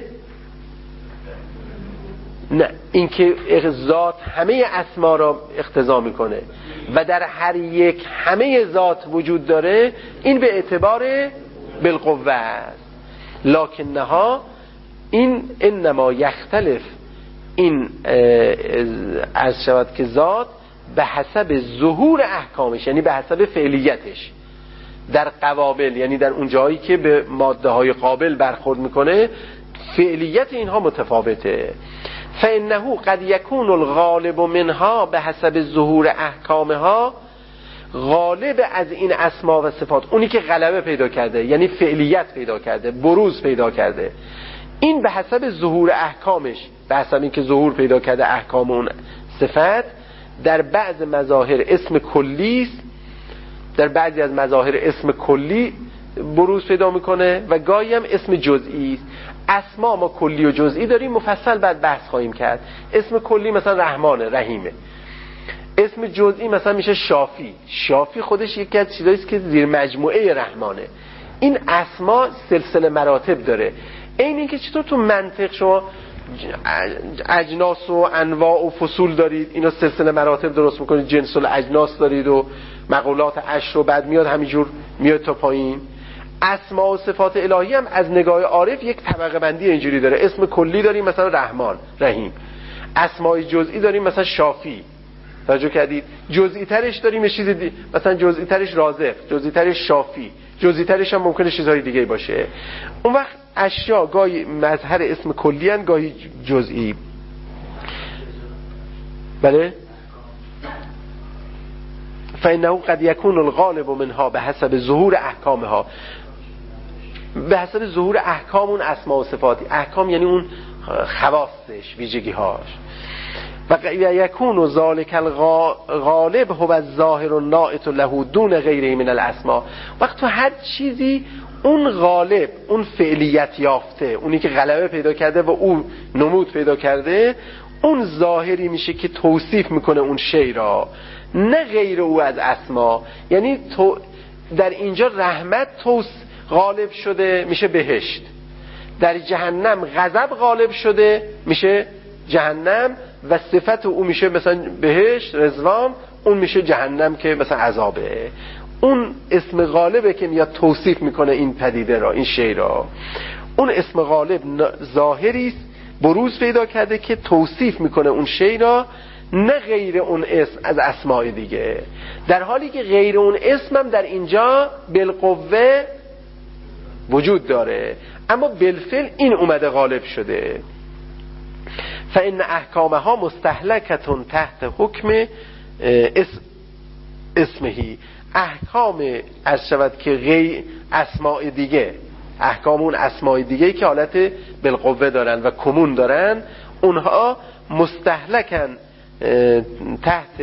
نه، این که ذات همه اسما را اقتضا میکنه و در هر یک همه ذات وجود داره، این به اعتبار بالقوه است. لکنها، این انما یختلف، این از شود که ذات به حسب ظهور احکامش، یعنی به حسب فعلیتش در قوابل، یعنی در اون جایی که به ماده های قابل برخورد میکنه، فعلیت اینها متفاوته. فانه قد یکون الغالب منها به حسب ظهور احکامها، غالب از این اسما و صفات، اونی که غلبه پیدا کرده، یعنی فعلیت پیدا کرده، بروز پیدا کرده، این به حسب ظهور احکامش، به حسب این که ظهور پیدا کرده احکام اون صفت، در بعض مظاهر اسم کلی است، در بعضی از مظاهر اسم کلی بروز پیدا میکنه و گاهی هم اسم جزئی است. اسما ما کلی و جزئی داریم، مفصل بعد بحث خواهیم کرد. اسم کلی مثلا رحمانه، رحیمه. اسم جزئی مثلا میشه شافی. شافی خودش یکی از چیزایی است که زیر مجموعه رحمانه. این اسما سلسله مراتب داره. این این که چطور تو منطق شما اجناس و انواع و فصول دارید، اینا سلسله مراتب درست میکنید، جنس الاجناس دارید و مقولات عشر، و بعد میاد همینجور میاد تا پایین. اسما و صفات الهی هم از نگاه عارف یک طبقه بندی اینجوری داره. اسم کلی داریم مثلا رحمان، رحیم. اسمای جزئی داریم مثلا شافی، توجه کردید؟ جزئی ترش داریم چیز دی... مثلا جزئی ترش رازق، جزئی ترش شافی، جزئی ترش هم ممکنه چیزهای دیگه باشه. اون وقت اشیا گاهی مظهر اسم کلی ان، گاهی جزئی. بله؟ فإنه قد يكون الغالب منها به حسب ظهور احکامها، به حسب ظهور احکام اون اسما و صفاتی. احکام یعنی اون خواستش، ویژگی هاش. و یکون ذالک الغالب هو الظاهر النائت له دون غیره من الاسماء. وقت تو هر چیزی اون غالب، اون فعلیت یافته، اونی که غلبه پیدا کرده و اون نمود پیدا کرده، اون ظاهری میشه که توصیف میکنه اون شی را، نه غیر او از اسما. یعنی تو در اینجا رحمت توس غالب شده میشه بهشت، در جهنم غضب غالب شده میشه جهنم، و صفت او میشه مثلا بهشت، رضوان، اون میشه جهنم که مثلا عذابه. اون اسم غالبه که میاد توصیف میکنه این پدیده را، این شی را. اون اسم غالب ظاهری است بروز پیدا کرده که توصیف میکنه اون شی را، نه غیر اون اسم از اسماء دیگه. در حالی که غیر اون اسم هم در اینجا بالقوه وجود داره، اما بالفعل این اومده غالب شده. فإن احکامها مستهلکتون تحت حکم اسم اسمهی. احکام از شود که غیر اسماء دیگه، احکام اون اسماء دیگه که حالت بالقوه دارن و کمون دارن، اونها مستهلکن تحت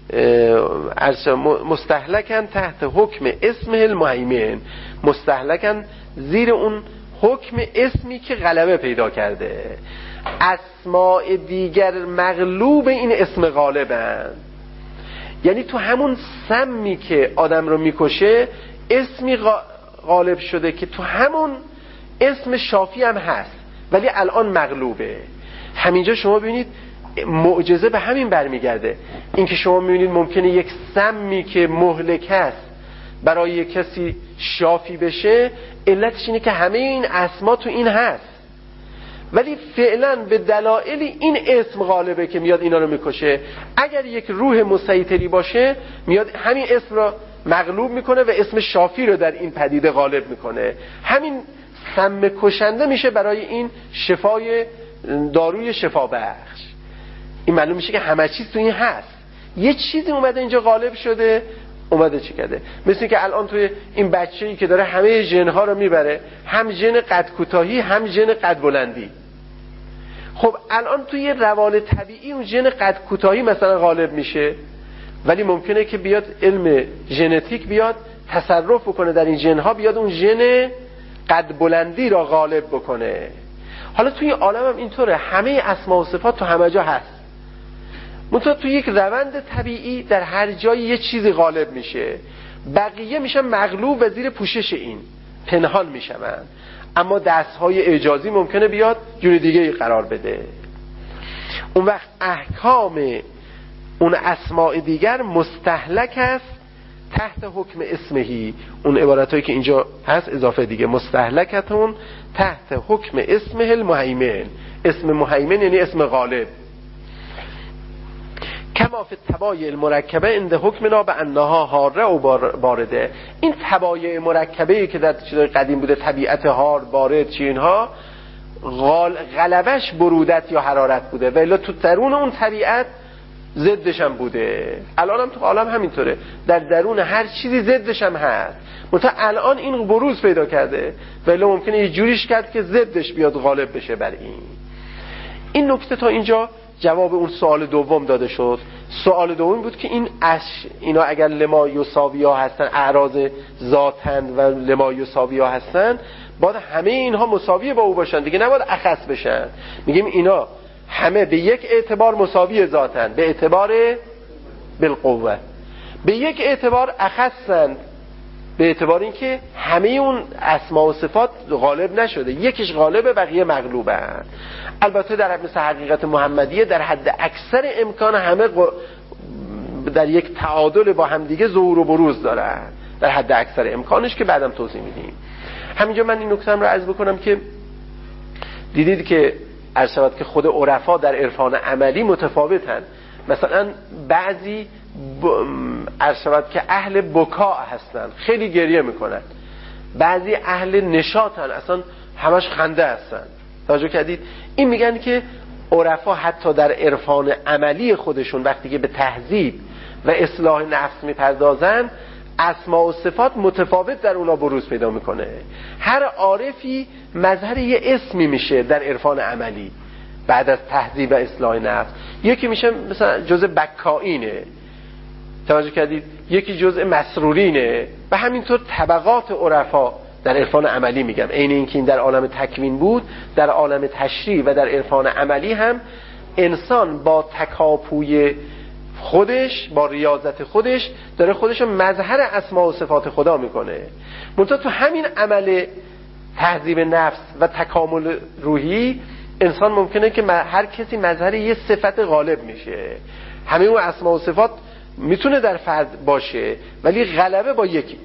مستهلکن تحت حکم اسمه المهیمن. مستهلکن زیر اون حکم اسمی که غلبه پیدا کرده. اسماء دیگر مغلوب این اسم غالبن. یعنی تو همون سمی که آدم رو میکشه اسمی غالب شده که تو همون اسم شافی هم هست، ولی الان مغلوبه. همینجا شما ببینید معجزه به همین برمیگرده. این که شما میبینید ممکنه یک سمی که مهلک است برای یک کسی شافی بشه، علتش اینه که همه این اسما تو این هست. ولی فعلا به دلایل این اسم غالبه که میاد اینا رو میکشه. اگر یک روح مسیطری باشه میاد همین اسم رو مغلوب میکنه و اسم شافی رو در این پدیده غالب میکنه. همین سم کشنده میشه برای این شفای داروی شفا بخش. این معلوم میشه که همه چیز تو این هست. یه چیزی اومده اینجا غالب شده، اومده چی کرده. مثل که الان توی این بچه‌ای که داره همه ژن‌ها رو میبره، هم ژن قد کوتاهی هم ژن قد بلندی. خب الان توی روال طبیعی اون ژن قد کوتاهی مثلا غالب میشه، ولی ممکنه که بیاد علم ژنتیک بیاد تصرف بکنه در این ژن‌ها، بیاد اون ژن قد بلندی را غالب بکنه. حالا توی عالم هم اینطوره، همه اسما و صفات تو همه جا هست. منتها توی یک روند طبیعی در هر جایی یه چیزی غالب میشه، بقیه میشن مغلوب و زیر پوشش این پنهان میشن، اما دستهای اعجازی ممکنه بیاد جور دیگه قرار بده. اون وقت احکام اون اسماء دیگر مستهلک است تحت حکم اسمهی. اون عبارتایی که اینجا هست اضافه دیگه، مستهلکتون تحت حکم اسمه المهیمن. اسم مهیمن یعنی اسم غالب. کما فی التبایع المرکبه عند حکمنا به انها حاره و بارده. این تبایع مرکبه‌ای که در چیزای قدیم بوده، طبیعت حار، بارد، چی اینها، غلبش برودت یا حرارت بوده، ولی تو درون اون طبیعت ضدش هم بوده. الان هم تو عالم همینطوره، در درون هر چیزی ضدش هم هست. منتها الان این بروز پیدا کرده، ولی ممکنه یه جوریش کرد که ضدش بیاد غالب بشه بر این. این نکته تا اینجا جواب اون سوال دوم داده شد. سوال دوم بود که این اش اینا اگر لما یساویا هستن، اعراض ذاتن و لما یساویا هستن، باید همه اینها مساوی با او باشن دیگه، نباید اخص بشن. میگیم اینا همه به یک اعتبار مساوی ذاتن، به اعتبار بالقوه، به یک اعتبار اخصن، به اعتبار اینکه همه اون اسما و صفات غالب نشده، یکیش غالبه بقیه مغلوبن. البته در مثل حقیقت محمدیه در حد اکثر امکان همه در یک تعادل با همدیگه ظهور و بروز دارن، در حد اکثر امکانش که بعدم توضیح میدیم. همینجا من این نکته رو عرض بکنم که دیدید که عرض شود که خود عرفا در عرفان عملی متفاوتن. مثلا بعضی عرض شود که اهل بکا هستن، خیلی گریه میکنن. بعضی اهل نشاطن، اصلا همش خنده هستن. توجه کردید؟ این میگن که عرفا حتی در عرفان عملی خودشون وقتی که به تهذیب و اصلاح نفس میپردازن، اسما و صفات متفاوت در اونا بروز پیدا میکنه. هر عارفی مظهر یه اسمی میشه در عرفان عملی بعد از تهذیب و اصلاح نفس. یکی میشه مثلا جزء بکائینه، توجه کردید، یکی جزء مسرورینه، و همینطور طبقات عرفا در عرفان عملی میگم. عین این که این در عالم تکوین بود، در عالم تشریع و در عرفان عملی هم انسان با تکاپوی خودش، با ریاضت خودش، داره خودش مظهر اسما و صفات خدا میکنه. منتها تو همین عمل تهذیب نفس و تکامل روحی، انسان ممکنه که هر کسی مظهر یه صفت غالب میشه. همه اون اسما و صفات میتونه در فرد باشه، ولی غلبه با یکی.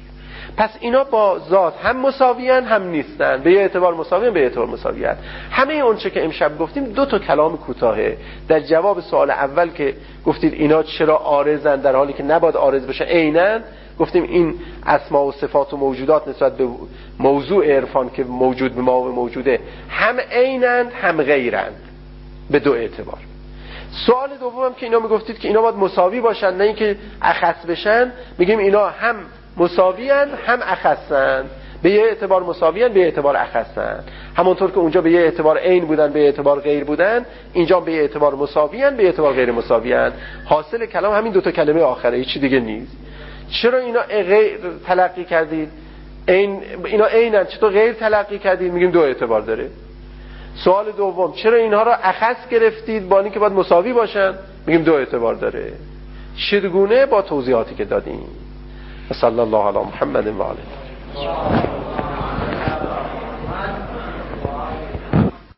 پس اینا با ذات هم مساویان هم نیستن، به یه اعتبار مساویان، به یه اعتبار مساویان. همه اون چه که امشب گفتیم دو تا کلام کوتاهه. در جواب سوال اول که گفتید اینا چرا عارضن در حالی که نباید عارض بشه، عیناً گفتیم این اسما و صفات و موجودات نسبت به موضوع عرفان که موجود به ما و موجوده هم عیناً هم غیرند به دو اعتبار. سوال دوم که اینا میگفتید که اینا باید مساوی باشن نه اینکه اخص بشن، میگیم اینا هم مساویان هم اخصن، به یه اعتبار مساویان به یه اعتبار اخصن. همونطور که اونجا به یه اعتبار عین بودن به یه اعتبار غیر بودن، اینجا به یه اعتبار مساویان به یه اعتبار غیر مساویان. حاصل کلام همین دو تا کلمه آخره، هیچ دیگه نیست. چرا اینا غیر تلقی کردید؟ این اینا عینن، چطور غیر تلقی کردید؟ میگیم دو اعتبار داره. سوال دوم چرا اینها رو اخص گرفتید با اینکه باید مساوی باشن؟ میگیم دو اعتبار داره. چگونه؟ با توضیحاتی که دادیم. صلی الله علی محمد و آله.